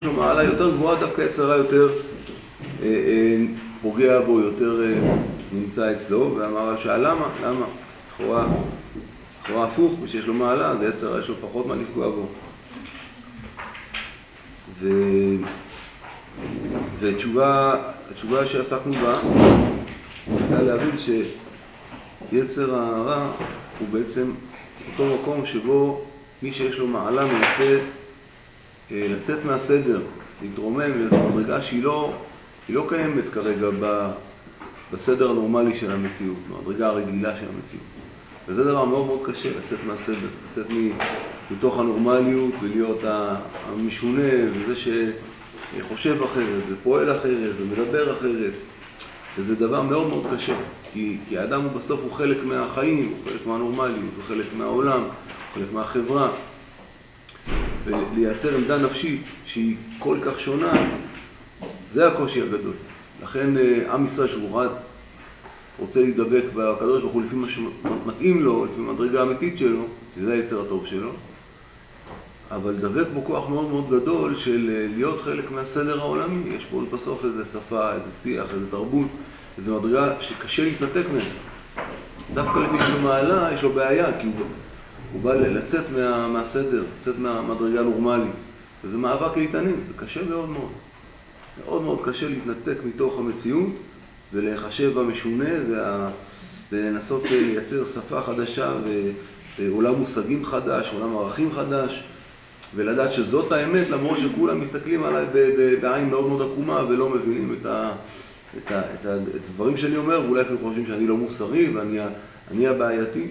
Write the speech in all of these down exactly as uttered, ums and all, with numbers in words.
מעלה יותר גבוהה, דווקא יצרה יותר אה, אה, פוגע בו, יותר אה, נמצא אצלו, ואמר שהלמה, למה? לכאורה, לכאורה הפוך, מי שיש לו מעלה, זה יצרה, יש לו פחות מה לפגוע בו. ו... ותשובה, התשובה שעסקנו בה, הייתה להבין שיצר הרע הוא בעצם אותו מקום שבו מי שיש לו מעלה מנסה לצאת מהסדר, להתרומם לאיזו מדרגה שהיא לא, היא לא קיימת כרגע בסדר הנורמלי של המציאות, במדרגה הרגילה של המציאות. וזה דבר מאוד מאוד קשה, לצאת מהסדר, לצאת מתוך הנורמליות ולהיות המשונה וזה שחושב אחרת ופועל אחרת ומדבר אחרת. וזה דבר מאוד מאוד קשה, כי, כי האדם הוא בסוף הוא חלק מהחיים, הוא חלק מהנורמליות, הוא חלק מהעולם, הוא חלק מהחברה. ולייצר עמדה נפשית שהיא כל כך שונה, זה הקושי הגדול. לכן עם ישראל שהוא רד, רוצה להידבק בקדוש ברוך הוא לפי מה שמתאים לו, לפי מדרגה האמיתית שלו, שזה היצר הטוב שלו, אבל לדבק בו כוח מאוד מאוד גדול של להיות חלק מהסדר העולמי. יש פה בסוף איזה שפה, איזה שיח, איזה תרבות, איזה מדרגה שקשה להתנתק ממנה. דווקא למי שמעלה יש לו בעיה, כי הוא... הוא בא לצאת מה, מהסדר, לצאת מהמדרגה הנורמלית. וזה מאבק איתנים, זה קשה מאוד מאוד. מאוד מאוד קשה להתנתק מתוך המציאות ולהיחשב המשונה וה... ולנסות לייצר שפה חדשה ועולם מושגים חדש, עולם ערכים חדש, ולדעת שזאת האמת, למרות שכולם מסתכלים עליי בעין מאוד מאוד עקומה ולא מבינים את, ה... את, ה... את, ה... את הדברים שאני אומר, ואולי אפילו חושבים שאני לא מוסרי ואני אני הבעייתי.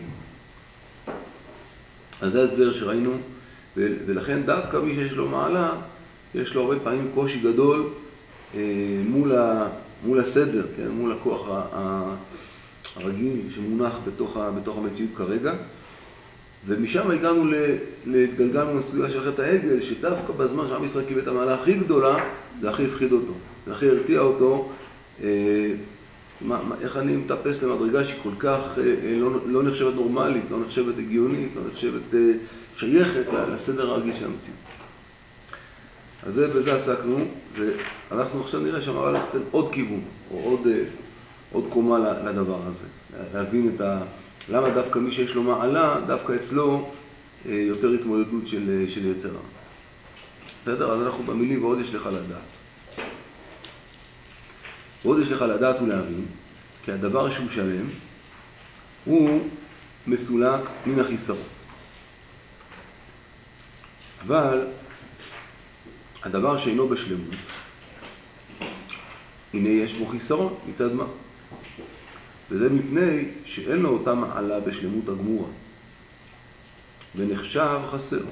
אז זה ההסבר שראינו, ולכן דווקא מי שיש לו מעלה, יש לו הרבה פעמים קושי גדול מול, ה, מול הסדר, כן? מול הכוח הרגיל שמונח בתוך, בתוך המציאות כרגע. ומשם הגענו, להתגלגלנו לסוגיה של חטא העגל, שדווקא בזמן שעם ישראל קיבל את המעלה הכי גדולה, זה הכי הפחיד אותו, זה הכי הרתיע אותו. מה, איך אני מטפס למדרגה שהיא כל כך לא, לא נחשבת נורמלית, לא נחשבת הגיונית, לא נחשבת שייכת לסדר הרגיל של המציאות. אז זה, בזה עסקנו, ואנחנו עכשיו נראה שהמהר"ל נותן עוד כיוון, או עוד, עוד קומה לדבר הזה. להבין את ה... למה דווקא מי שיש לו מעלה, דווקא אצלו יותר התמודדות של, של יצר הרע. בסדר? אז אנחנו במילים ועוד יש לך לדעת. ועוד יש לך לדעת ולהבין, כי הדבר שהוא שלם הוא מסולק מן החיסרון. אבל הדבר שאינו בשלמות, הנה יש בו חיסרון, מצד מה? וזה מפני שאין לו אותה מעלה בשלמות הגמורה, ונחשב חסר.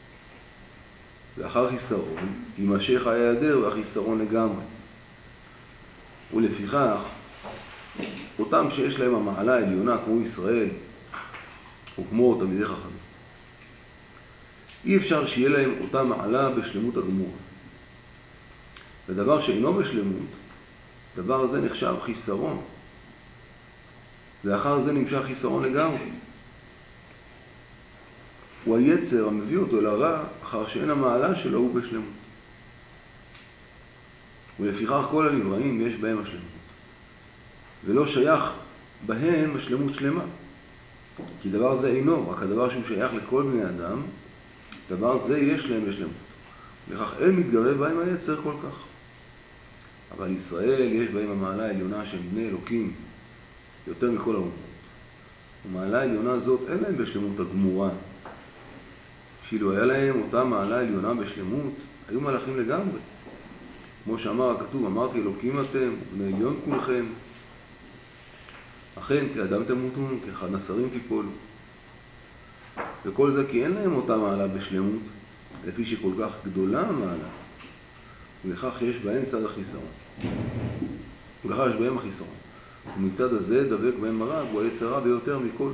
ואחר חיסרון יימשך ההיעדר והחיסרון לגמרי. ולפיכך, אותם שיש להם המעלה העליונה כמו ישראל, או כמו תלמידי חכמים, אי אפשר שיהיה להם אותה מעלה בשלמות הגמורה. ודבר שאינו בשלמות, דבר הזה נחשב חיסרון, ואחר זה נמשך חיסרון לגמרי. הוא היצר המביא אותו לרע, אחר שאין המעלה שלו הוא בשלמות. ולפיכך כל הנבראים יש בהם השלמות, ולא שייך בהם השלמות שלמה. כי דבר זה אינו, רק הדבר שהוא שייך לכל בני אדם, דבר זה יש להם בשלמות. לכך אין מתגרב בהם היצר כל כך. אבל ישראל יש בהם המעלה העליונה של בני אלוקים יותר מכל האומות. ומעלה העליונה זאת אין להם בשלמות הגמורה. שאילו היה להם אותה מעלה עליונה בשלמות, היו מלאכים לגמרי. כמו שאמר הכתוב, אמרתי אלוקים אתם, בני עליון כולכם. אכן, כאדם תמותון, כאחד נסרים תיפולו. וכל זה כי אין להם אותה מעלה בשלמות, לפי שכל כך גדולה המעלה, ולכך יש בהם צד החיסרון. ולכך יש בהם החיסרון. ומצד הזה דבק בהם הרע, הוא היצר הרע ביותר מכל.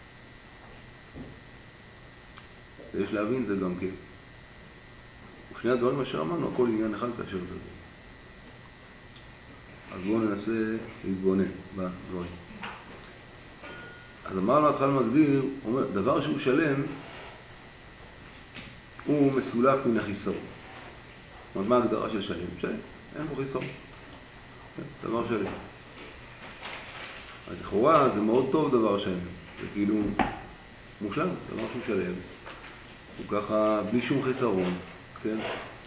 ויש להבין זה גם כן. ושני הדברים אשר אמרנו, הכל עניין אחד כאשר זה. אז בואו ננסה להתבונן בדברים. אז אמרנו, התחל מגדיר, אומר, דבר שהוא שלם, הוא מסולק מן החיסרון. מה ההגדרה של שלם? שלם, אין בו חיסרון. כן, דבר שלם. אז לכאורה זה מאוד טוב דבר שלם. זה כאילו מושלם, זה משהו שלם. הוא ככה בלי שום חיסרון, כן?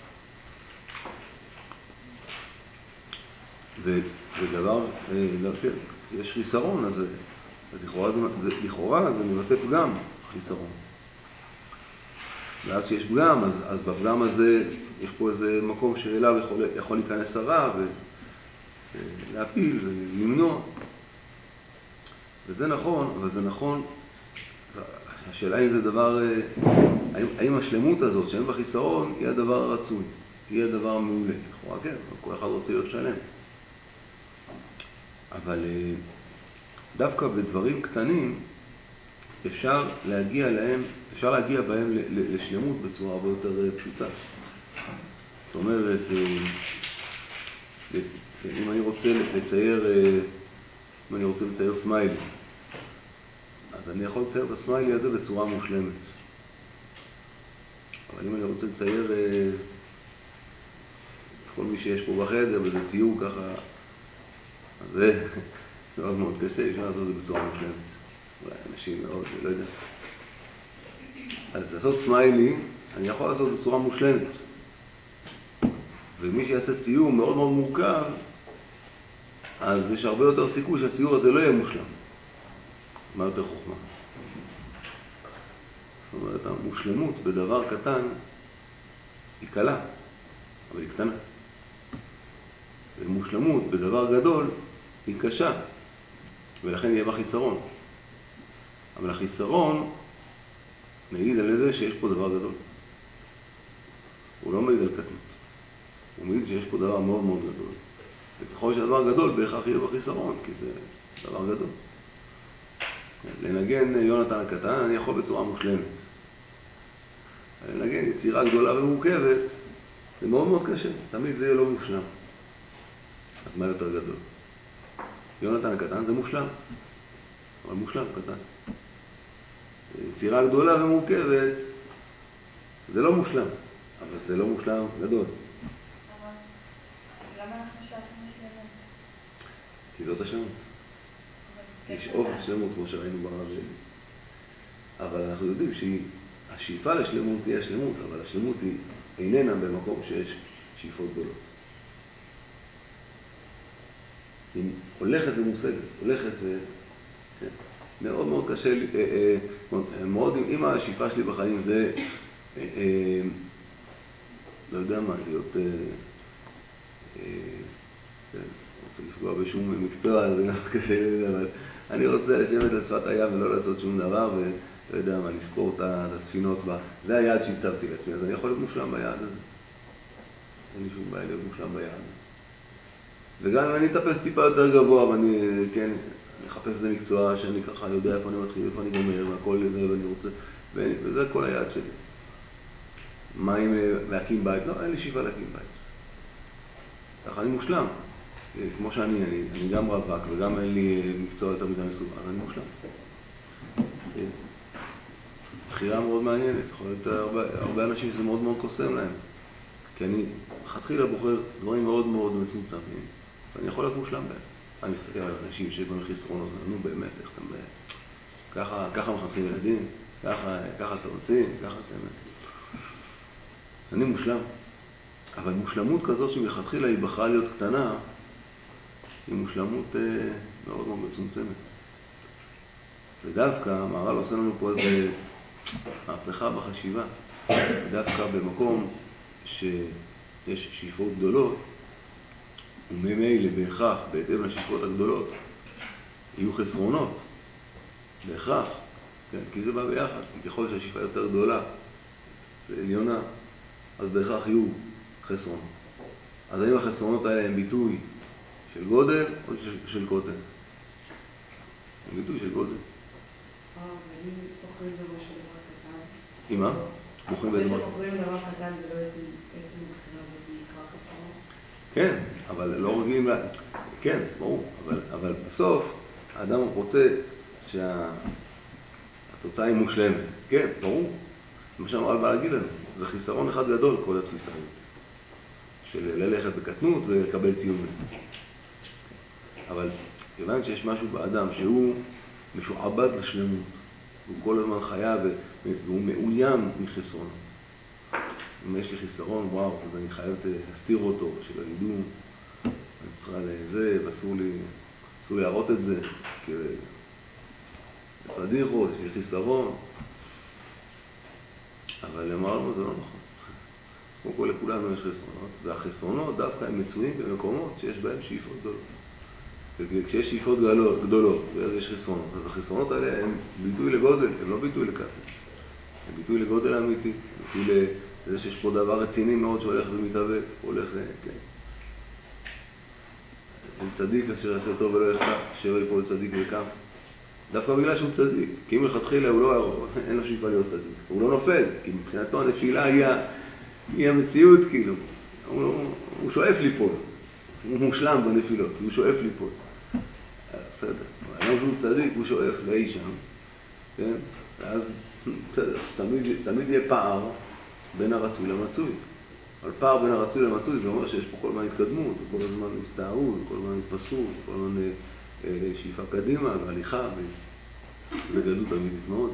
ודבר, כן, יש חיסרון, אז, אז לכאורה, זה, זה, לכאורה זה מבטא פגם, חיסרון. ואז שיש פגם, אז, אז בפגם הזה יש פה איזה מקום שאליו יכול, יכול להיכנס הרע ולהפיל ולמנוע. וזה נכון, אבל זה נכון, השאלה אם זה דבר, האם, האם השלמות הזאת שאין בה חיסרון היא הדבר הרצוי, היא הדבר המעולה. לכאורה כן, כל אחד רוצה להיות שלם. אבל דווקא בדברים קטנים אפשר להגיע להם, אפשר להגיע בהם לשלמות בצורה הרבה יותר פשוטה. זאת אומרת, אם אני רוצה לצייר, אם אני רוצה לצייר סמיילי, אז אני יכול לצייר את הסמיילי הזה בצורה מושלמת. אבל אם אני רוצה לצייר כל מי שיש פה בחדר, וזה ציור ככה, אז זה מאוד מאוד קשה, אפשר לעשות את זה בצורה מושלמת. אולי אנשים מאוד, לא יודע. אז לעשות סמיילי, אני יכול לעשות בצורה מושלמת. ומי שיעשה ציור מאוד מאוד מורכב, אז יש הרבה יותר סיכוי שהציור הזה לא יהיה מושלם. מה יותר חוכמה? זאת אומרת, המושלמות בדבר קטן היא קלה, אבל היא קטנה. ומושלמות בדבר גדול היא קשה, ולכן יהיה בה חיסרון. אבל החיסרון מעיד על זה שיש פה דבר גדול. הוא לא מעיד על קטנות. הוא מעיד שיש פה דבר מאוד מאוד גדול. וככל שהדבר גדול, בהכרח יהיה בחיסרון, כי זה דבר גדול. לנגן יונתן הקטן, אני יכול בצורה מושלמת. לנגן יצירה גדולה ומורכבת, זה מאוד מאוד קשה. תמיד זה יהיה לא מושלם. אז מה יותר גדול? יונתן הקטן זה מושלם. אבל מושלם קטן. יצירה גדולה ומורכבת, זה לא מושלם. אבל זה לא מושלם גדול. אבל למה אנחנו שואפים לשלמות? כי זאת השלמות. לשאוף לשלמות כמו שראינו ברב שלי. אבל אנחנו יודעים שהשאיפה לשלמות היא השלמות, אבל השלמות היא איננה במקום שיש שאיפות גדולות. היא הולכת ומושגת, הולכת ו... כן. מאוד מאוד קשה לי, אה, אה, מאוד, אם השאיפה שלי בחיים זה, אה, אה, לא יודע מה, להיות, אה, אה, כן, רוצה לפגוע בשום מקצוע, זה מאוד קשה לי, אבל אני רוצה לשבת על שפת הים ולא לעשות שום דבר, ולא יודע מה, לספור את הספינות בה. זה היעד שהצבתי לעצמי, אז אני יכול להיות מושלם ביעד הזה. אין לי שום בעיה להיות מושלם ביעד. וגם אם אני אתאפס טיפה יותר גבוה, ואני, כן, אני אחפש איזה מקצוע שאני ככה יודע איפה אני מתחיל, איפה אני גומר, והכל לזה, ואני רוצה, וזה כל היעד שלי. מה אם להקים בית? לא, אין לי שאיפה להקים בית. ככה אני מושלם. כמו שאני, אני, אני גם רווק, וגם אין לי מקצוע יותר מדי מסוים, אז אני מושלם. בחירה מאוד מעניינת, יכול להיות הרבה, הרבה אנשים שזה מאוד מאוד קוסם להם. כי אני מתחילה בוחר דברים מאוד מאוד מצומצמים, ואני יכול להיות מושלם בהם. אני מסתכל על אנשים שיש בהם חסרונות, נו באמת, איך אתם... ככה, ככה מחנכים ילדים, ככה, ככה אתם עושים, ככה אתם... אני מושלם. אבל מושלמות כזאת שמלכתחילה היא בחרה להיות קטנה, היא מושלמות אה, מאוד מאוד מצומצמת. ודווקא, המהר"ל עושה לנו פה איזה מהפכה בחשיבה. ודווקא במקום שיש שאיפות גדולות, וממילא בהכרח, בהתאם לשאיפות הגדולות, יהיו חסרונות, בהכרח, כן? כי זה בא ביחד, כי ככל שהשאיפה יותר גדולה ועליונה, אז בהכרח יהיו חסרונות. אז האם החסרונות האלה הם ביטוי של גודל או של, של קוטן? הם ביטוי של גודל. אה, ואם בוחרים במשהו דבר קטן? עם מה? בוחרים בדבר... כשבוחרים דבר קטן זה לא עצם הבחירה ובעיקר חסרונות? כן, אבל לא רגילים לה... כן, ברור, אבל, אבל בסוף האדם רוצה שהתוצאה היא מושלמת. כן, ברור. מה שהמהר"ל בא להגיד לנו, זה חיסרון אחד גדול כל התפיסה הזאת. של ללכת בקטנות ולקבל ציונים. אבל כיוון שיש משהו באדם שהוא משועבד לשלמות, הוא כל הזמן חייב והוא מאוים מחסרון. אם יש לי חיסרון, וואו, אז אני חייב להסתיר אותו, שלא ידעו, אני צריכה לזה, ואסור לי, אסור לי להראות את זה, כי פדיחות, יש חיסרון. אבל אמרנו, זה לא נכון. כמו כל לכולנו יש חסרונות, והחסרונות דווקא הם מצויים במקומות שיש בהם שאיפות גדולות. וכשיש שאיפות גדולות, גדולות, ואז יש חסרונות, אז החסרונות האלה הם ביטוי לגודל, הם לא ביטוי לקטן. הם ביטוי לגודל האמיתי, ביטוי לזה שיש פה דבר רציני מאוד שהולך ומתהווה, הולך, כן. אין צדיק אשר יעשה טוב ולא יחטא, אשר יפול צדיק וקם. דווקא בגלל שהוא צדיק, כי אם מלכתחילה הוא לא, אין לו שאיפה להיות צדיק. הוא לא נופל, כי מבחינתו הנפילה היא, היא המציאות, כאילו. הוא, הוא שואף ליפול. הוא מושלם בנפילות, הוא שואף ליפול. בסדר, אבל שהוא צדיק, הוא שואף לאי שם, כן? ואז, בסדר, תמיד, תמיד יהיה פער בין הרצוי למצוי. אבל פער בין הרצוי למצוי זה אומר שיש פה כל הזמן התקדמות, כל הזמן הסתערות, כל הזמן התפסות, כל הזמן שאיפה קדימה והליכה, וזה גדלות אמיתית מאוד.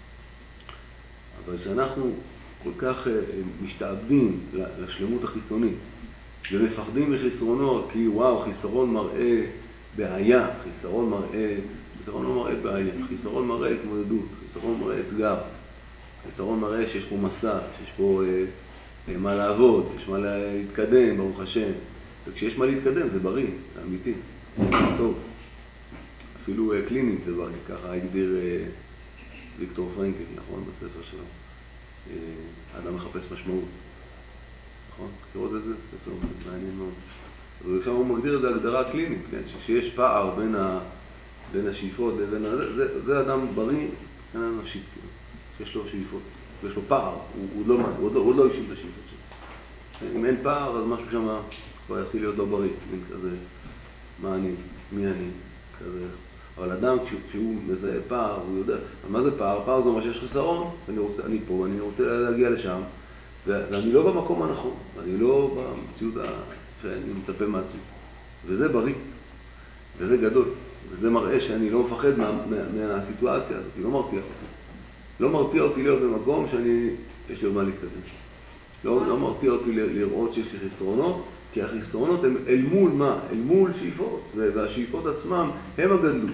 אבל כשאנחנו כל כך משתעבדים לשלמות החיצונית, ומפחדים מחסרונות, כי וואו, חיסרון מראה בעיה, חיסרון מראה, חיסרון לא מראה בעיה, חיסרון מראה התמודדות, חיסרון מראה אתגר, חיסרון מראה שיש פה מסע, שיש פה אה, מה לעבוד, יש מה להתקדם, ברוך השם. וכשיש מה להתקדם זה בריא, זה אמיתי, זה טוב. אפילו אה, קלינית זה בריא, ככה הגדיר אה, ויקטור פרנקל, נכון, בספר שלו. אה, אדם מחפש משמעות. נכון? תראו את זה, ספר מעניין מאוד. ושם הוא מגדיר את זה הגדרה קלינית, כן? שיש פער בין, ה... בין השאיפות לבין ה... זה, זה, זה אדם בריא, כן, אנשית, כאילו, שיש לו שאיפות, יש לו פער, הוא, הוא לא, הוא לא, הוא לא ישים את השאיפות שלו. אם אין פער, אז משהו שם כבר יתחיל להיות לא בריא, מין כזה, מה אני, מי אני, כזה. אבל אדם, כשהוא מזהה פער, הוא יודע, מה זה פער? פער זה אומר שיש חסרון, אני, רוצה, אני פה, ואני רוצה להגיע לשם, ואני לא במקום הנכון, אני לא במציאות שאני מצפה מעצמי. וזה בריא, וזה גדול, וזה מראה שאני לא מפחד מה, מה, מהסיטואציה הזאת, היא לא מרתיע אותי. לא מרתיע אותי להיות במקום שאני, יש לי עוד מה להתקדם. לא, לא מרתיע אותי לראות שיש לי חסרונות, כי החסרונות הם אל מול מה? אל מול שאיפות, והשאיפות עצמם הם הגדלות.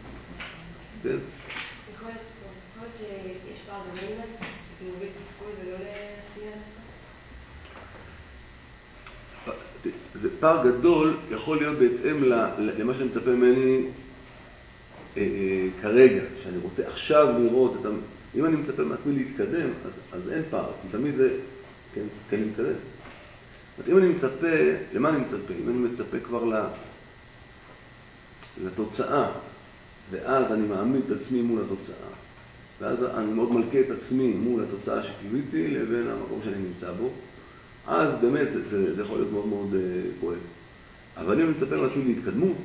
כן? יכול להיות שיש פער גדול מדי, כי מוביל תסכול ולא לעשייה? פער גדול יכול להיות בהתאם למה שאני מצפה ממני אה, אה, כרגע, שאני רוצה עכשיו לראות את... אם אני מצפה מעצמי להתקדם, אז, אז אין פער, כי תמיד זה... כן, כן אני מתקדם. אם אני מצפה, למה אני מצפה? אם אני מצפה כבר לתוצאה, ואז אני מעמיד את עצמי מול התוצאה, ואז אני מאוד מלכה את עצמי מול התוצאה שקיוויתי לבין המקום שאני נמצא בו, אז באמת זה, זה, זה יכול להיות מאוד מאוד כואב. אבל אם אני מצפה מעצמי להתקדמות,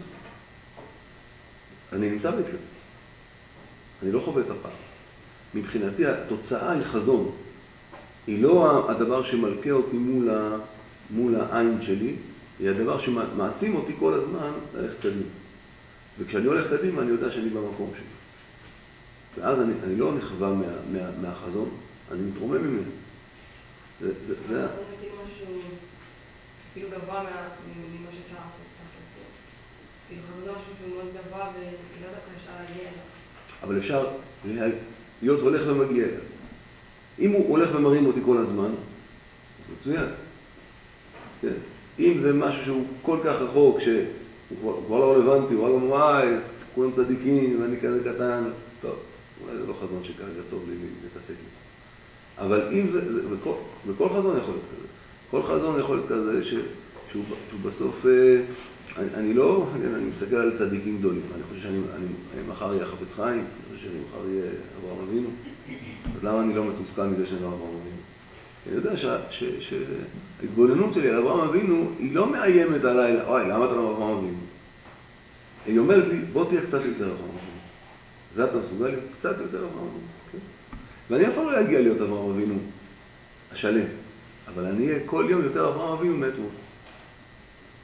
אני נמצא בהתקדמות. אני לא חווה את הפער. מבחינתי התוצאה היא חזון. היא לא הדבר שמלכה אותי מול, ה, מול העין שלי, היא הדבר שמעצים אותי כל הזמן ללכת קדימה. וכשאני הולך קדימה, אני יודע שאני במקום שלי. ואז אני, אני לא נחווה מה, מה, מהחזון, אני מתרומם ממנו. זה, זה, זה... החזון זה כאילו משהו, כאילו גבוה ממה שאפשר לעשות. כאילו חזון זה משהו שהוא מאוד גבוה ולא דווקא אפשר להגיע אליו. אבל אפשר להיות הולך ומגיע אליו. אם הוא הולך ומרים אותי כל הזמן, אז מצוין. כן? אם זה משהו שהוא כל כך רחוק, שהוא כבר, כבר לא רלוונטי, הוא רק אומר, וואי, כולם צדיקים, ואני כזה קטן, טוב, אולי זה לא חזון שכרגע טוב לי להתעסק איתו. אבל אם זה, זה וכל, וכל חזון יכול להיות כזה. כל חזון יכול להיות כזה ש, שהוא, שהוא בסוף, אני, אני לא, אני מסתכל על צדיקים גדולים, אני חושב שאני אני, אני מחר אהיה חפץ חיים, אני חושב שאני מחר אהיה אברהם אבינו, אז למה אני לא מתוסכל מזה שאני לא אברהם אבינו? אני יודע שההתבוננות שלי על אברהם אבינו היא לא מאיימת עליי, אוי, למה אתה לא אברהם אבינו? היא אומרת לי, בוא תהיה קצת יותר אברהם אבינו. זה אתה מסוגל להיות קצת יותר אברהם אבינו, כן? ואני אף פעם לא אגיע להיות אברהם אבינו השלם, אבל אני אהיה כל יום יותר אברהם אבינו מאתמול.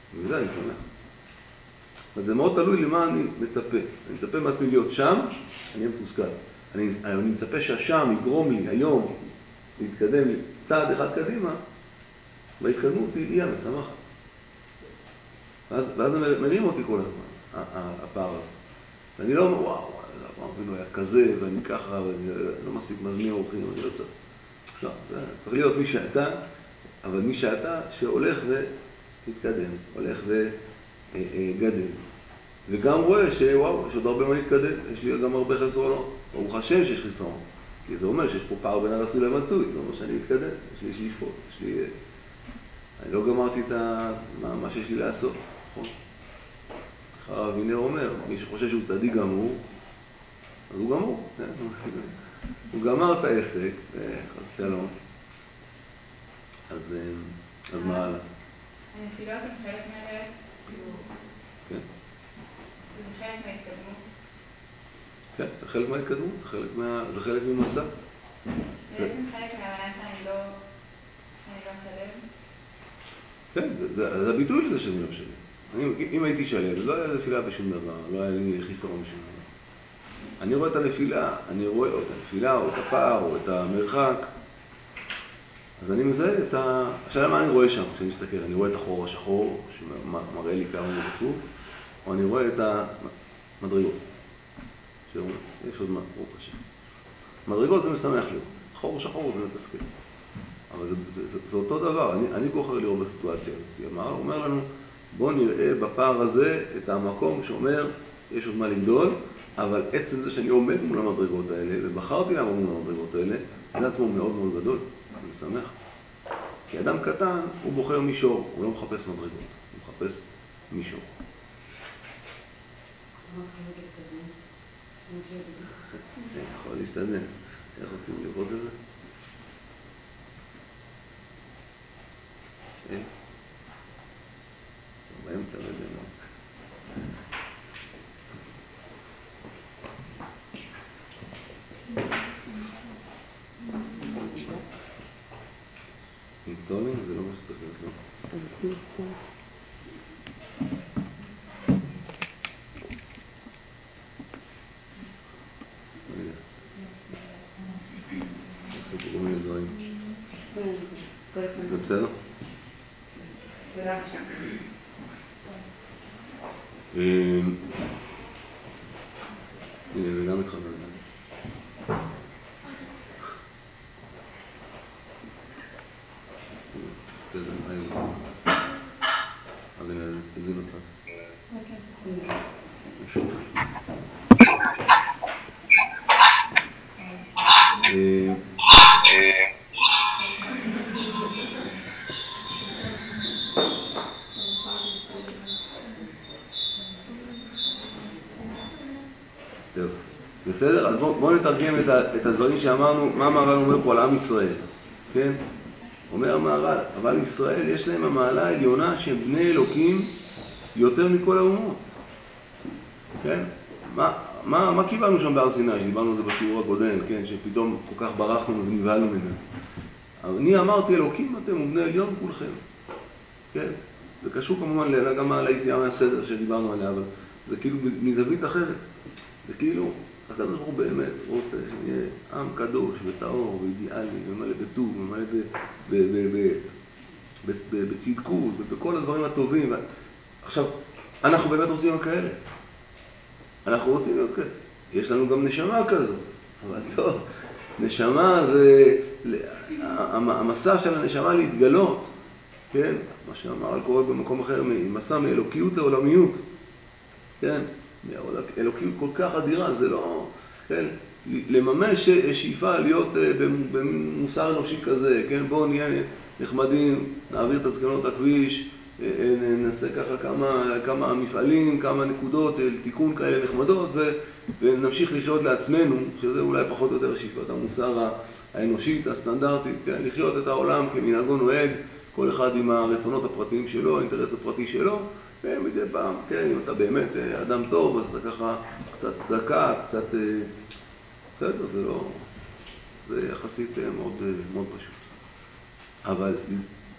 וזה אני שמח. אז זה מאוד תלוי למה אני מצפה. אני מצפה מעצמי להיות שם, אני אהיה מתוסכל. אני, אני מצפה שהשם יגרום לי היום להתקדם צעד אחד קדימה, וההתקדמות היא, היא המשמחת. ואז, ואז זה מרים אותי כל הזמן, הפער הזה. ואני לא אומר, וואו, אברהם אבינו היה כזה, ואני ככה, ואני לא מספיק מזמין אורחים, אני לא צריך. לא, צריך להיות מי שאתה, אבל מי שאתה שהולך ומתקדם, הולך וגדל. וגם רואה שוואו, יש עוד הרבה מה להתקדם, יש לי גם הרבה חסרונות. ברוך השם שיש חסרון, כי זה אומר שיש פה פער בין הרצוי למצוי, זה אומר שאני מתקדם, יש לי שאיפות, יש לי... אני לא גמרתי את ה... מה, מה שיש לי לעשות, נכון? הרב אבינר אומר, מי שחושב שהוא צדיק גמור, אז הוא גמור, כן? הוא גמר את העסק, חס שלום. אז, אז מה הלאה? הנפילות הן חלק מהדרך, כאילו... כן. זה חלק מההתקדמות. כן, זה חלק מההתקדמות, זה חלק, מה... זה חלק ממסע. זה בעצם חלק מההבנה שאני לא... שאני לא שלם. כן, זה, זה, זה הביטוי לזה שאני לא שלם. אני, אם הייתי שלם, לא היה נפילה בשום דבר, לא היה לי חיסרון בשום דבר. אני רואה את הנפילה, אני רואה או את הנפילה, או את הפער, או את המרחק. אז אני מזהה את ה... השאלה מה אני רואה שם כשאני מסתכל? אני רואה את החור השחור, שמראה לי כמה הוא דפוק, או אני רואה את המדרגות. שאומר, יש עוד מה, ברוך השם. מדרגות זה משמח לראות, חור שחור זה מתסכל. אבל זה, זה, זה, זה אותו דבר, אני, אני בוחר לראות בסיטואציה הזאת. הוא אומר לנו, בואו נראה בפער הזה את המקום שאומר, יש עוד מה לגדול, אבל עצם זה שאני עומד מול המדרגות האלה, ובחרתי לעמוד מול המדרגות האלה, זה עצמו מאוד מאוד גדול, אני משמח. כי אדם קטן, הוא בוחר מישור, הוא לא מחפש מדרגות, הוא מחפש מישור. זה יכול להשתנה. איך עושים לראות את זה? אין? באמצע לא יודע מה. אינסטולינג זה לא מה שצריך להיות, לא? אז אצלי פה. עושה כל מיני דברים. זה בסדר? הנה, זה גם התחבר. זה זה מה יהיה. אז הנה, איזה נוצר. טוב, בסדר? אז בואו בוא נתרגם את, ה, את הדברים שאמרנו, מה המהר"ל אומר פה על עם ישראל, כן? אומר המהר"ל, אבל ישראל יש להם המעלה העליונה שהם בני אלוקים יותר מכל האומות, כן? מה, מה, מה קיבלנו שם בהר סיני, שדיברנו על זה בשיעור הקודם, כן? שפתאום כל כך ברחנו ונבהלנו ממנו. אני אמרתי אלוקים אתם ובני עליון כולכם, כן? זה קשור כמובן גם על היציאה מהסדר שדיברנו עליה, אבל זה כאילו מזווית אחרת. זה כאילו, הקדוש ברוך הוא באמת רוצה שנהיה עם קדוש וטהור ואידיאלי ומלא בטוב ומלא בצדקות ובכל הדברים הטובים. עכשיו, אנחנו באמת רוצים להיות כאלה. אנחנו רוצים להיות כאלה. יש לנו גם נשמה כזו, אבל טוב, נשמה זה, המסע של הנשמה להתגלות, כן? מה שאמר קורה במקום אחר, מסע מאלוקיות לעולמיות, כן? אלוקיות כל כך אדירה, זה לא, כן? לממש שאיפה להיות במוסר אנושי כזה, כן? בואו נהיה נחמדים, נעביר את הזקנות הכביש, נעשה ככה כמה, כמה מפעלים, כמה נקודות, תיקון כאלה נחמדות, ו, ונמשיך לחיות לעצמנו, שזה אולי פחות או יותר שאיפת המוסר האנושית, הסטנדרטית, כן? לחיות את העולם כמנהגו נוהג, כל אחד עם הרצונות הפרטיים שלו, האינטרס הפרטי שלו, ומדי פעם, כן, אם אתה באמת אדם טוב, אז אתה ככה קצת צדקה, קצת, בסדר, זה לא, זה יחסית מאוד, מאוד פשוט. אבל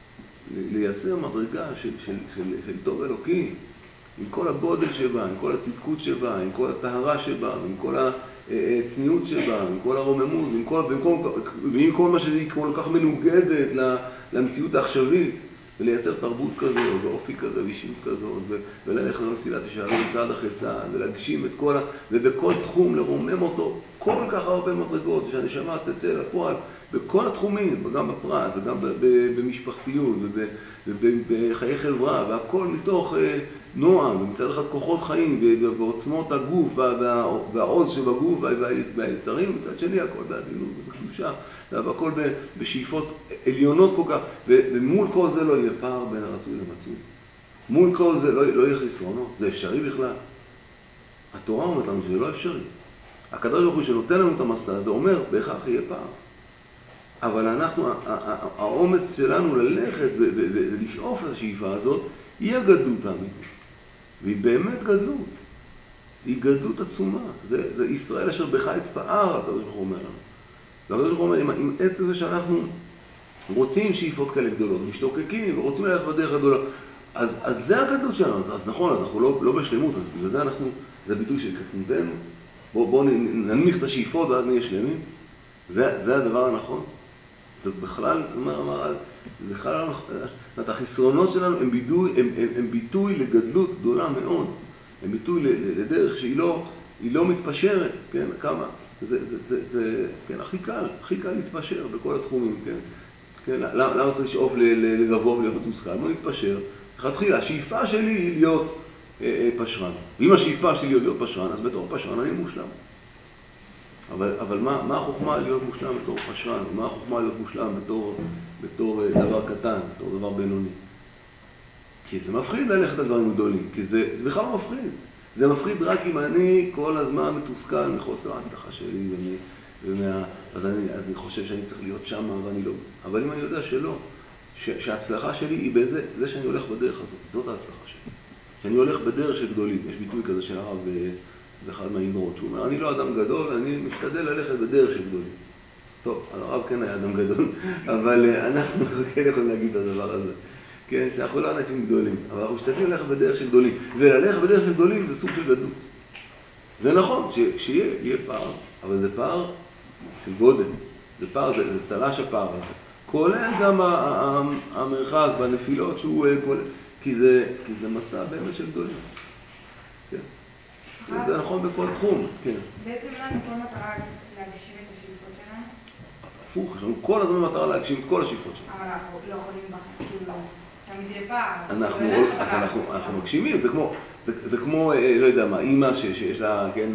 לייצר מדרגה של, של, של, של טוב אלוקי, עם כל הגודל שבה, עם כל הצדקות שבה, עם כל הטהרה שבה, עם כל הצניעות שבה, עם כל הרוממות, ועם כל, ועם כל, ועם כל מה שהיא כל כך מנוגדת למציאות העכשווית, ולייצר תרבות כזאת, ואופי כזה, ואישיות כזאת, וללכת למסילת ישרים צעד אחרי צעד, ולהגשים את כל ה... ובכל תחום לרומם אותו כל כך הרבה מדרגות, שהנשמה תצא לפועל, בכל התחומים, גם בפרט, וגם במשפחתיות, ובחיי חברה, והכל מתוך נועם, ומצד אחד כוחות חיים, ועוצמות הגוף, והעוז שבגוף, והיצרים, ומצד שני הכל בעדינות ובקדושה, והכל בשאיפות עליונות כל כך, ומול כל זה לא יהיה פער בין הרצוי למצוי. מול כל זה לא, לא יהיה חסרונות, זה אפשרי בכלל. התורה אומרת לנו שזה לא אפשרי. הקדוש ברוך הוא שנותן לנו את המסע הזה אומר, בהכרח יהיה פער. אבל אנחנו, האומץ שלנו ללכת ולשאוף לשאיפה הזאת, היא הגדלות האמיתית. והיא באמת גדלות. היא גדלות עצומה. זה, זה ישראל אשר בך התפאר, הקדוש ברוך הוא אומר לנו. והקדוש ברוך הוא אומר, עם, עם עצם זה שאנחנו רוצים שאיפות כאלה גדולות, משתוקקים ורוצים ללכת בדרך הגדולה, אז, אז זה הגדלות שלנו. אז, אז נכון, אז אנחנו לא, לא בשלמות, אז בגלל זה אנחנו, זה ביטוי של קטנותנו. בואו בוא ננמיך את השאיפות ואז נהיה שלמים. זה, זה הדבר הנכון. זה בכלל, אומר המהר"ל, זה בכלל, זאת החסרונות שלנו הם ביטוי, הם, הם, הם ביטוי לגדלות גדולה מאוד. הם ביטוי לדרך שהיא לא, היא לא מתפשרת, כן, כמה, זה, זה, זה, זה, כן, הכי קל, הכי קל להתפשר בכל התחומים, כן. כן, למה, למה צריך לשאוף לגבוה ולהיות מתוסכל? לא להתפשר. תחילה, השאיפה שלי היא להיות אה, אה, פשרן. ואם השאיפה שלי היא להיות פשרן, אז בתור פשרן אני מושלם. אבל, אבל מה, מה החוכמה להיות מושלם בתור פשרן? מה החוכמה להיות מושלם בתור, בתור דבר קטן, בתור דבר בינוני? כי זה מפחיד ללכת על דברים גדולים, כי זה, זה בכלל לא מפחיד. זה מפחיד רק אם אני כל הזמן מתוסכל מחוסר ההצלחה שלי, ומי, ומה, אז, אני, אז אני חושב שאני צריך להיות שם, ואני לא. אבל אם אני יודע שלא, ש, שההצלחה שלי היא בזה, זה שאני הולך בדרך הזאת, זאת ההצלחה שלי. שאני הולך בדרך של גדולים. יש ביטוי כזה של הרב באחד מהאיגרות, שהוא אומר, אני לא אדם גדול, אני משתדל ללכת בדרך של גדולים. טוב, הרב כן היה אדם גדול, אבל אנחנו כן יכולים להגיד את הדבר הזה. כן, שאנחנו לא אנשים גדולים, אבל אנחנו משתדלים ללכת בדרך של גדולים. וללכת בדרך של גדולים זה סוג של גדלות. זה נכון, שיהיה יהיה פער, אבל זה פער של גודל. זה פער, זה, זה צלש הפער הזה. כולל גם המרחק והנפילות שהוא כולל, כי זה, כי זה מסע באמת של גדולים. כן. זה נכון בכל תחום, כן. בעצם לנו כל מטרה להגשים את השאיפות שלנו? הפוך, יש לנו כל הזמן מטרה להגשים את כל השאיפות שלנו. אבל אנחנו לא יכולים כאילו, תמיד יהיה פער. אנחנו, אז אנחנו, אנחנו מגשימים, זה כמו, זה, זה כמו, לא יודע מה, אימא ש, שיש לה, כן,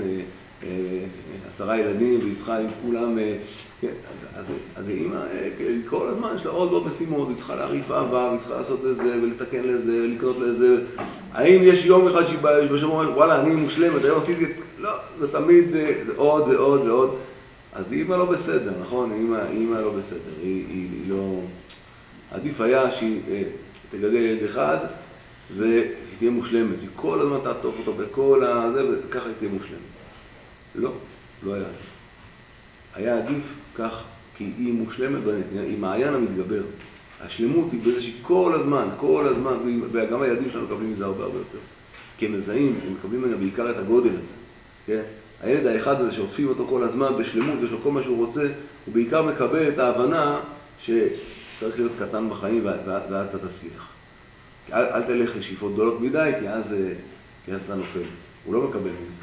עשרה ילדים, והיא צריכה עם כולם, כן, אז, אז אימא, כל הזמן יש לה עוד ועוד משימות, והיא צריכה להריף אהבה, והיא צריכה לעשות לזה, ולתקן לזה, ולקנות לזה. האם יש יום אחד שהיא באה בשבוע, וואלה, אני מושלמת, היום עשיתי את, לא, זה תמיד עוד ועוד ועוד. אז אימא לא בסדר, נכון? אימא, אימא לא בסדר, היא, היא, היא לא... עדיף היה שהיא תגדל ילד אחד, ושהיא תהיה מושלמת. היא כל הזמן תעטוף אותו בכל הזה, וככה היא תהיה מושלמת. לא, לא היה. היה עדיף כך, כי היא מושלמת, היא מעיין המתגבר. השלמות היא בזה שהיא כל הזמן, כל הזמן, וגם הילדים שלנו מקבלים מזה הרבה הרבה יותר. כי הם מזהים, הם מקבלים ממנה בעיקר את הגודל הזה. כן? הילד האחד הזה שעוטפים אותו כל הזמן בשלמות, יש לו כל מה שהוא רוצה, הוא בעיקר מקבל את ההבנה שצריך להיות קטן בחיים, ואז אתה תצליח. אל, אל תלך לשאיפות גדולות מדי, כי אז, כי אז אתה נופל. הוא לא מקבל מזה.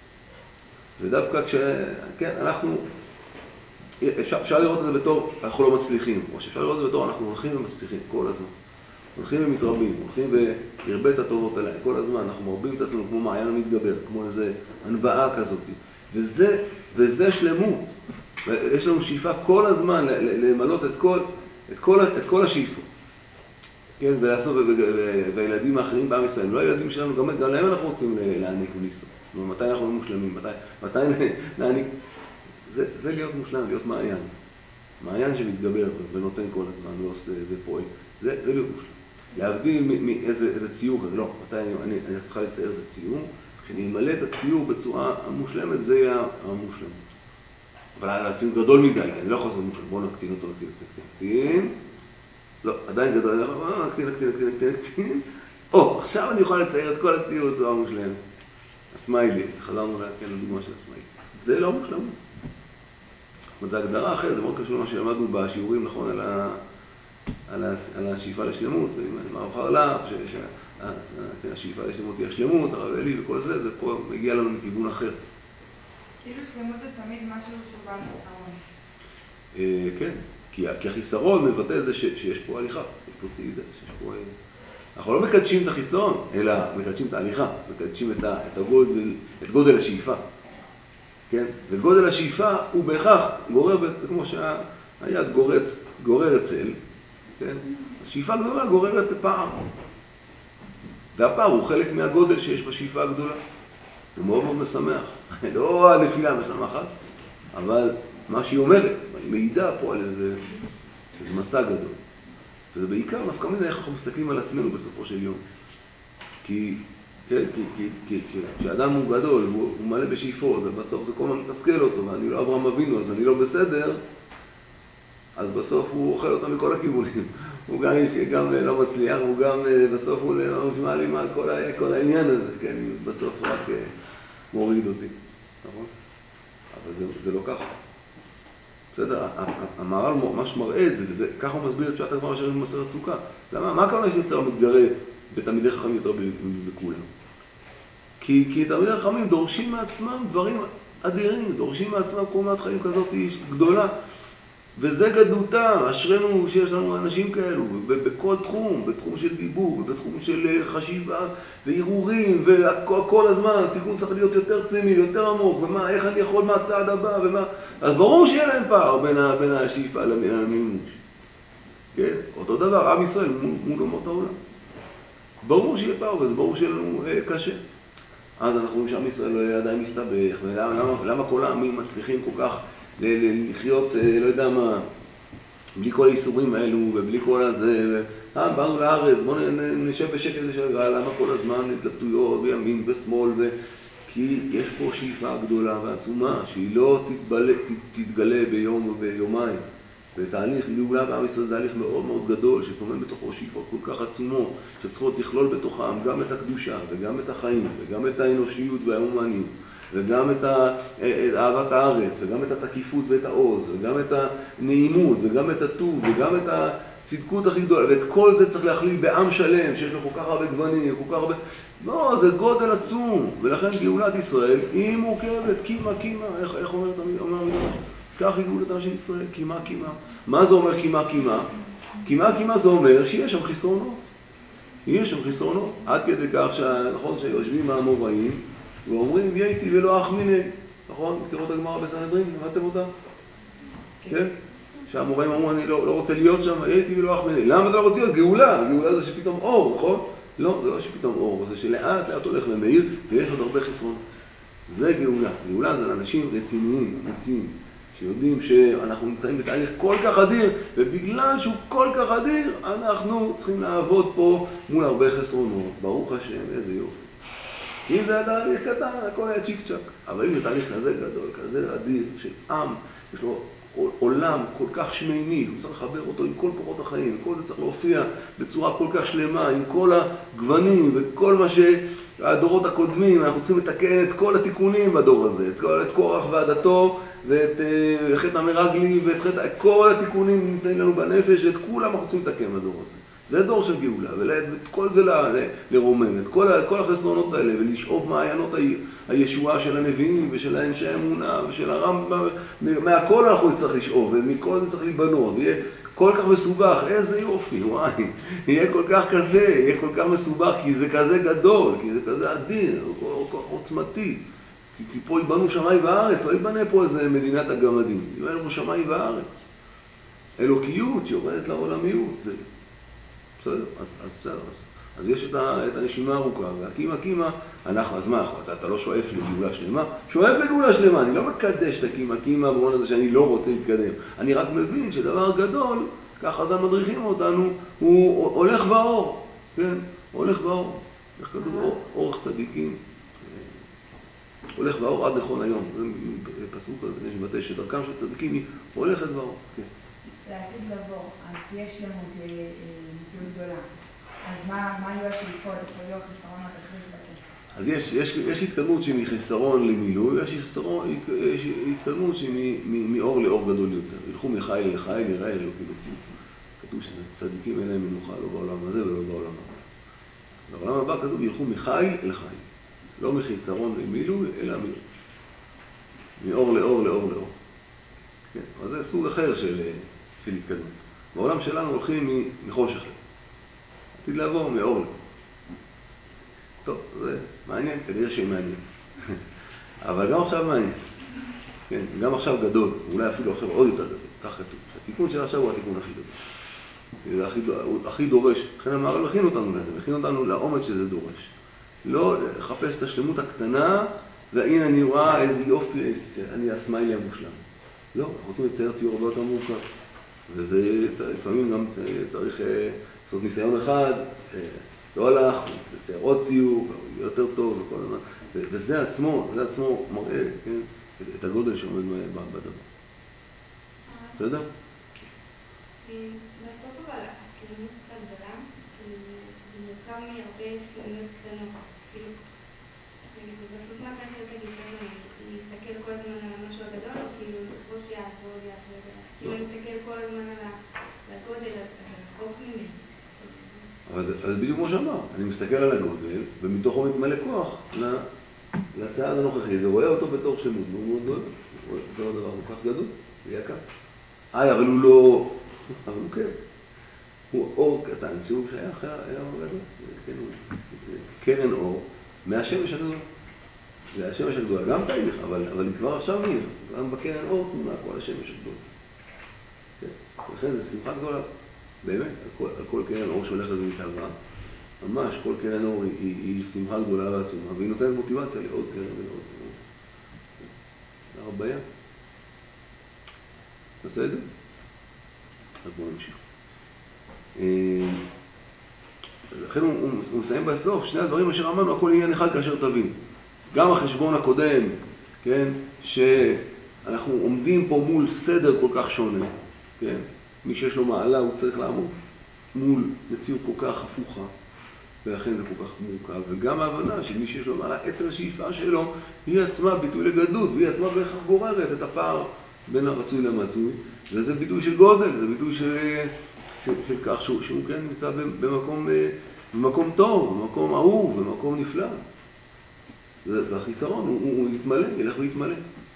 ודווקא כש... כן, אנחנו... אפשר, אפשר לראות את זה בתור, אנחנו לא מצליחים. או שאפשר לראות את זה בתור, אנחנו הולכים ומצליחים כל הזמן. הולכים ומתרבים, הולכים והרבה את הטובות עליי. כל הזמן אנחנו מרבים את עצמנו כמו מעיין המתגבר, כמו איזו הנבאה כזאת. וזה, וזה שלמות. יש לנו שאיפה כל הזמן למלות את כל, את כל, את כל השאיפות. כן, ולעשות, והילדים האחרים בעם ישראל, לא הילדים שלנו, גם, גם להם אנחנו רוצים להעניק וליסות. מתי אנחנו מושלמים, מתי, מתי להעניק. זה, זה להיות מושלם, להיות מעיין. מעיין שמתגבר ונותן כל הזמן, ועושה ופועל. זה, זה להיות מושלם. להבדיל מאיזה איזה ציור כזה, לא, מתי אני, אני, אני צריכה לצייר איזה ציור, כשאני אמלא את הציור בצורה המושלמת, זה יהיה המושלמות. אבל הציור גדול מדי, כי אני לא יכול לעשות מושלם, בואו נקטין אותו, נקטין. לא, עדיין גדול, אני יכול, אה, קטין, קטין, קטין, קטין, קטין. או, עכשיו אני יכול לצייר את כל הציור בצורה מושלמת. הסמיילי, חזרנו לה, כן, לדוגמה של הסמיילי. זה לא מושלם. אבל זו הגדרה אחרת, זה מאוד קשור למה שלמדנו בשיעורים, נכון, על, ה, על, ה, על השאיפה לשלמות, עם הרב חרל"פ, שהשאיפה לשלמות היא השלמות, הרב אלי וכל זה, זה פה מגיע לנו מכיוון אחר. כאילו שלמות זה תמיד משהו שהוא בעל חיסרון. כן, כי, כי החיסרון מבטא את זה ש, שיש פה הליכה, יש פה צעידה, שיש פה... אנחנו לא מקדשים את החיסרון, אלא מקדשים את ההליכה, מקדשים את, ה, את, הגודל, את גודל השאיפה. כן? וגודל השאיפה הוא בהכרח גורר, כמו שהיד גוררת, גוררת צל, כן? השאיפה הגדולה גוררת פער. והפער הוא חלק מהגודל שיש בשאיפה הגדולה. הוא מאוד מאוד משמח. לא הנפילה משמחת, אבל מה שהיא אומרת, היא מעידה פה על איזה, איזה מסע גדול. וזה בעיקר נפקא מינה איך אנחנו מסתכלים על עצמנו בסופו של יום. כי, כן, כי, כי, כי, כי כשאדם הוא גדול, הוא, הוא מלא בשאיפות, ובסוף זה כל הזמן מתסכל אותו, ואני לא אברהם אבינו, אז אני לא בסדר, אז בסוף הוא אוכל אותה מכל הכיוונים. הוא גם, גם לא מצליח, הוא גם בסוף הוא לא משמע לי מה כל, כל העניין הזה, כן, בסוף רק מוריד אותי, נכון? אבל זה, זה לא ככה. בסדר, המהר"ל ממש מראה את זה, וזה, ככה הוא מסביר את שעת הגמרא אשר במסכת סוכה. למה? מה הכוונה שיצר מתגרה בתלמידי חכמים יותר בכולם? כי, כי תלמידי חכמים דורשים מעצמם דברים אדירים, דורשים מעצמם קומת חיים כזאת גדולה, וזה גדלותם, אשרנו שיש לנו אנשים כאלו, בכל תחום, בתחום של דיבור, בתחום של חשיבה והרהורים, וכל הזמן, התיקון צריך להיות יותר פנימי, יותר עמוק, ומה, איך אני יכול, מה הצעד הבא, ומה, אז ברור שיהיה להם פער בין, בין השאיפה למימוש. כן? אותו דבר, עם ישראל מול אומות העולם. ברור שיהיה פער, וזה ברור שיהיה לנו אה, קשה. אז אנחנו רואים שעם ישראל לא יהיה עדיין מסתבך, ולמה למה, למה כל העמים מצליחים כל כך לחיות, לא יודע מה, בלי כל האיסורים האלו ובלי כל הזה, אה, באנו לארץ, בואו נשב בשקט ושגרה, למה כל הזמן התלבטויות בימין ושמאל, ו... כי יש פה שאיפה גדולה ועצומה, שהיא לא תתבלה, תתגלה ביום וביומיים, ותהליך גאולה בעם ישראל זה תהליך מאוד מאוד גדול, שטומן בתוכו שאיפות כל כך עצומות, שצריכות לכלול בתוכם גם את הקדושה וגם את החיים וגם את האנושיות וההומניות, וגם את אהבת הארץ, וגם את התקיפות ואת העוז, וגם את הנעימות, וגם את הטוב, וגם את הצדקות הכי גדולה, ואת כל זה צריך להכליל בעם שלם, שיש לו כל כך הרבה גוונים, כל כך הרבה... לא, זה גודל עצום, ולכן גאולת ישראל היא מורכבת, קימה, קימה, איך, איך אומר, אומר המדרש? כך היא גאולתה של ישראל, קימה, קימה. מה זה אומר קימה, קימה? קימה, קימה זה אומר שיש שם חסרונות. יש שם חסרונות, עד כדי כך שנכון שיושבים האמוראים, ואומרים, יהייתי ולא אח מיני, נכון? מכירות הגמרא בסנהדרין, למדתם אותה? כן? שהאמוראים אמרו, אני לא, לא רוצה להיות שם, יהייתי ולא אח מיני. למה אתה לא רוצה להיות? גאולה, גאולה זה שפתאום אור, נכון? לא, זה לא שפתאום אור, זה שלאט לאט הולך ומאיר, ויש עוד הרבה חסרונות. זה גאולה. גאולה זה לאנשים רציניים, אמיצים, שיודעים שאנחנו נמצאים בתהליך כל כך אדיר, ובגלל שהוא כל כך אדיר, אנחנו צריכים לעבוד פה מול הרבה חסרונות. ברוך השם, איזה יופי. אם זה היה תהליך קטן, הכל היה צ'יק צ'ק. אבל אם זה תהליך כזה גדול, כזה אדיר, של עם, יש לו עולם כל כך שמימי, הוא צריך לחבר אותו עם כל כוחות החיים, כל זה צריך להופיע בצורה כל כך שלמה, עם כל הגוונים וכל מה שהדורות הקודמים, אנחנו צריכים לתקן את כל התיקונים בדור הזה, את, כל, את קורח ועדתו, ואת uh, חטא המרגלי, ואת חטא, כל התיקונים נמצאים לנו בנפש, ואת כולם אנחנו צריכים לתקן בדור הזה. זה דור של גאולה, ואת כל זה ל, ל, לרומם, את כל, כל החסרונות האלה, ולשאוב מעיינות ה, הישועה של הנביאים, ושל האנשי האמונה, ושל הרמב"ם, מהכל אנחנו נצטרך לשאוב, ומכל זה צריך להיבנות, ויהיה כל כך מסובך, איזה יופי, וואי, יהיה כל כך כזה, יהיה כל כך מסובך, כי זה כזה גדול, כי זה כזה אדיר, עוצמתי. כי, כי פה ייבנו שמיים וארץ, לא ייבנה פה איזה מדינת הגמדים, ייבנו פה שמיים וארץ. אלוקיות שיורדת לעולמיות, זה... בסדר, אז, אז, אז, אז יש את, ה, את הנשימה הארוכה, והקימה, קימה, אנחנו, אז מה, אתה, אתה לא שואף לגאולה שלמה? שואף לגאולה שלמה, אני לא מקדש את הקימה, קימה במובן הזה שאני לא רוצה להתקדם. אני רק מבין שדבר גדול, ככה אז מדריכים אותנו, הוא הולך באור, כן? הולך באור. איך כתוב? אור, אורך צדיקים. הולך באור עד נכון היום. זה פסוק הזה, יש בתי שדרכם של צדיקים היא הולכת באור. כן. לעתיד לבוא, אז תהיה שלמות, מציאות גדולה. אז מה, מה יהיו השאיפות? יכול להיות חיסרון התכלית בכך? אז יש, יש, יש התקדמות שהיא מחיסרון למילוי, יש, חיסרון, יש התקדמות שהיא מאור לאור גדול יותר. ילכו מחיל לחיל, יראה אלוקי בציאות. כתוב שזה צדיקים אין להם מנוחה, לא בעולם הזה ולא בעולם הבא. בעולם הבא כתוב ילכו מחיל אל חיל. לא מחיסרון למילוי, אלא מאור לאור לאור לאור. כן? אז זה סוג אחר של, של התקדמות. בעולם שלנו הולכים מחושך לאור. עתיד לעבור מאור לאור. טוב, זה מעניין, כנראה שיהיה מעניין. אבל גם עכשיו מעניין. כן, גם עכשיו גדול, אולי אפילו עכשיו עוד יותר גדול. כך כתוב. התיקון של עכשיו הוא התיקון הכי גדול. הכי, הכי דורש. לכן המהר"ל מכין אותנו לזה, מכין אותנו לאומץ שזה דורש. לא לחפש את השלמות הקטנה, והנה אני רואה איזה יופי, אני הסמיילי המושלם. לא, אנחנו רוצים לצייר ציור הרבה יותר מורכב. וזה לפעמים גם צריך לעשות ניסיון אחד, לא הלך, לצייר עוד ציור, יותר טוב וכל הזמן. וזה עצמו, זה עצמו מראה, כן, את הגודל שעומד בדבר. בסדר? בסוף אבל השלמות הגדולה, זה מורכב מהרבה שלמות קטנות. כאילו, בסוף מה צריך להיות הגישה שלנו? להסתכל כל הזמן על המשהו הגדול, או כאילו לחבוש יד ועוד יד ועוד יד? כאילו להסתכל כל הזמן על הגודל, אז רחוק ממנו. אבל זה בדיוק כמו שאמר, אני מסתכל על הגודל, ומתוכו מתמלא כוח לצעד הנוכחי, ורואה אותו בתור שלמות, הוא מאוד גדול, הוא רואה דבר כל כך גדול, ויקר. איי, אבל הוא לא, אבל הוא כן. הוא אור קטן, שהוא שייך, היה אור גדול, כן, הוא קרן אור מהשמש הגדול. זה השמש הגדול, גם תהליך, אבל, אבל היא כבר עכשיו נהיה, גם בקרן אור תמונה כל השמש הגדול. כן, ולכן זה שמחה גדולה. באמת, על כל, על כל קרן אור שהולכת ומתהווה, ממש כל קרן אור היא, היא, היא שמחה גדולה ועצומה, והיא נותנת מוטיבציה לעוד קרן ולעוד קרן. זה הרביה. בסדר? אז בואו נמשיך. לכן הוא, הוא, הוא מסיים בסוף, שני הדברים אשר אמרנו, הכל עניין אחד כאשר תבין. גם החשבון הקודם, כן, שאנחנו עומדים פה מול סדר כל כך שונה, כן? מי שיש לו מעלה הוא צריך לעמוד מול מציאות כל כך הפוכה, ולכן זה כל כך מורכב. וגם ההבנה שמי שיש לו מעלה, עצם השאיפה שלו, היא עצמה ביטוי לגדות, והיא עצמה בהכרח גוררת את הפער בין הרצוי למצוי, וזה ביטוי של גודל, זה ביטוי של, של, של כך שהוא, שהוא כן נמצא במקום, במקום טוב, במקום אהוב, במקום נפלא. והחיסרון הוא, הוא יתמלא, ילך ויתמלא.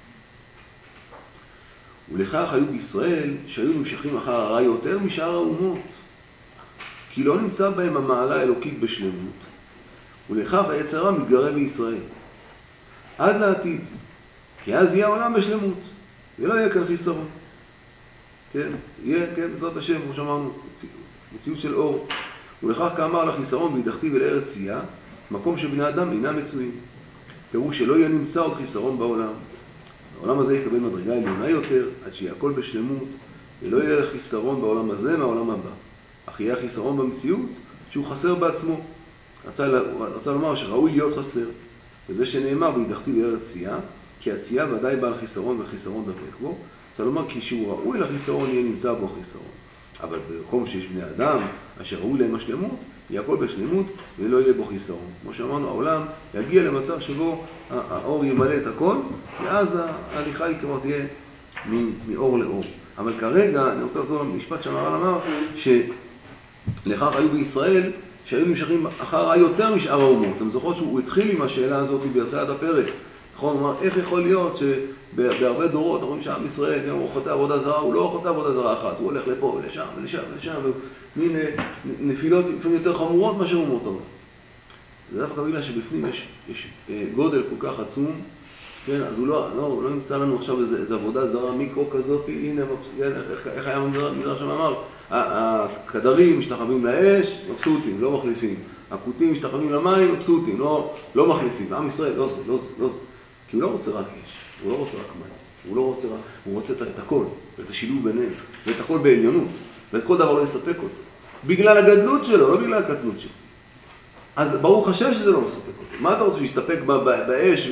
ולכך היו בישראל שהיו נמשכים אחר הרע יותר משאר האומות, כי לא נמצא בהם המעלה האלוקית בשלמות, ולכך היצרה מתגרה בישראל. עד לעתיד, כי אז יהיה העולם בשלמות, ולא יהיה כאן חיסרון. כן, יהיה, כן, בעזרת השם, כמו שאמרנו, מציאות של אור. ולכך כאמר לחיסרון והידחתיו אל ארץ צייה, מקום שבני אדם אינם מצויים. פירוש שלא יהיה נמצא עוד חיסרון בעולם. העולם הזה יקבל מדרגה עליונה יותר, עד שיהיה הכל בשלמות, ולא יהיה חיסרון בעולם הזה מהעולם הבא. אך יהיה חיסרון במציאות שהוא חסר בעצמו. רצה, רצה לומר שראוי להיות חסר. וזה שנאמר והידחתיו אל ארץ צייה, כי הצייה ודאי בעל חיסרון וחיסרון דבק בו. רצה לומר כי שהוא ראוי לחיסרון יהיה נמצא בו חיסרון. אבל במקום שיש בני אדם אשר ראוי להם השלמות, יהיה הכל בשלמות ולא יהיה בו חיסרון. כמו שאמרנו, העולם יגיע למצב שבו האור ימלא את הכל, ואז ההליכה היא כבר תהיה מאור לאור. אבל כרגע, אני רוצה לחזור למשפט שהמהר"ל אמר, שלכך היו בישראל שהיו נמשכים אחר יותר משאר האומות. אתם זוכרות שהוא התחיל עם השאלה הזאת בתחילת הפרק. נכון, הוא אמר, איך יכול להיות שבהרבה דורות, אומרים שעם ישראל, גם הוא חוטא עבודה זרה, הוא לא חוטא עבודה זרה אחת, הוא הולך לפה ולשם ולשם ולשם, ומין נפילות לפעמים יותר חמורות מאשר אומות העולם. זה דווקא בגלל שבפנים יש, יש גודל כל כך עצום, כן, אז הוא לא, לא, לא נמצא לנו עכשיו איזו, איזו עבודה זרה מיקרו כזאת, הנה, איך, איך היה מדרש שם אמר, הכדרים משתחווים לאש, מבסוטים, לא מחליפים. הכותים משתחווים למים, מבסוטים, לא, לא מחליפים. עם ישראל, לא זה, לא זה, לא זה. כי הוא לא רוצה רק אש, הוא לא רוצה רק מים, הוא לא רוצה רק, הוא רוצה את הכל, ואת השילוב ביניהם, ואת הכל בעליונות, ואת כל דבר לא יספק אותו. בגלל הגדלות שלו, לא בגלל הקטנות שלו. אז ברוך השם שזה לא מספק אותו. מה אתה רוצה שיסתפק באש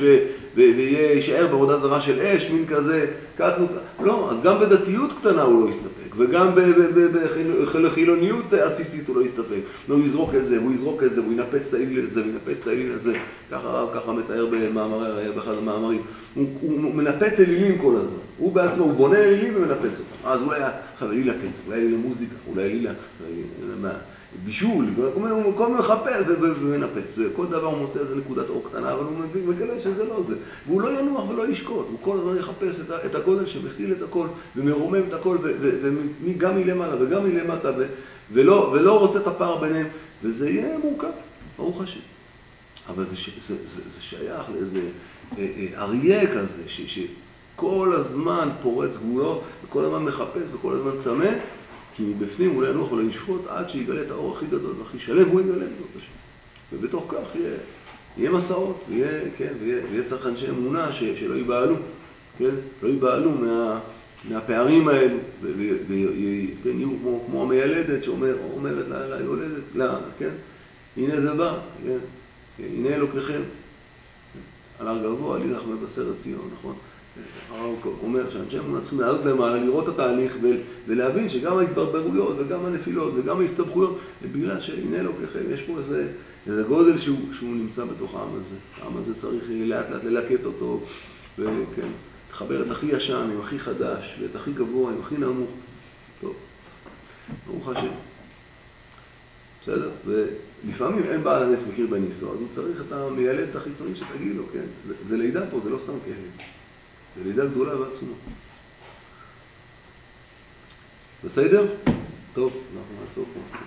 וישאר בעבודה זרה של אש, מין כזה, כך, לא, אז גם בדתיות קטנה הוא לא יסתפק, וגם בחילוניות עסיסית הוא לא יסתפק. הוא יזרוק את זה, הוא יזרוק את זה, הוא ינפץ את האליל הזה, הוא ינפץ את האליל הזה, ככה, ככה מתאר במאמר, באחד המאמרים. הוא, הוא מנפץ אלילים כל הזמן. הוא בעצמו, הוא בונה אלילים ומנפץ אותם. אז אולי, עכשיו, אליל הכסף, אולי אליל המוזיקה, אולי אליל בישול, כל מיני מחפש ומנפץ. כל דבר הוא מוצא איזה נקודת אור קטנה, אבל הוא מבין וגלה שזה לא זה. והוא לא ינוח ולא ישקוט, הוא כל הזמן יחפש את הגודל שמכיל את הכל, ומרומם את הכל, וגם מלמעלה וגם מלמטה, ולא רוצה את הפער ביניהם, וזה יהיה מורכב, ברוך השם. אבל זה שייך לאיזה אריה כזה, שכל הזמן פורץ גבולות, וכל הזמן מחפש וכל הזמן צמא, כי מבפנים הוא לא ינוח ולא ישקוט עד שיגלה את האור הכי גדול והכי שלם, והוא יגלה את השם. ובתוך כך יהיה, יהיה מסעות, ויהיה, כן, ויהיה, ויהיה צריך אנשי אמונה ש, שלא ייבעלו, כן? לא ייבעלו מה, מהפערים האלו, וכן, יהיו כמו, כמו המיילדת שאומרת ליולדת, לה, כן? הנה זה בא, כן? הנה אלוקיכם. על הר גבוה עלי לך מבשרת ציון, נכון? הרב אומר שאנשי אמונה צריכים לעלות למעלה, לראות את התהליך ולהבין שגם ההתברברויות וגם הנפילות וגם ההסתבכויות, בגלל שהנה אלוקיכם, יש פה איזה, איזה גודל שהוא, שהוא נמצא בתוך העם הזה. העם הזה צריך לאט לאט ללקט אותו, וכן, לחבר את הכי ישן עם הכי חדש, ואת הכי גבוה עם הכי נמוך. טוב, ברוך השם. בסדר? ולפעמים אין בעל הנס מכיר בניסו, אז הוא צריך את המיילדת החיצונית שתגיד לו, כן? זה, זה לידה פה, זה לא סתם כהן. זה לידה גדולה ועצומה. בסדר? טוב, אנחנו נעצור פה.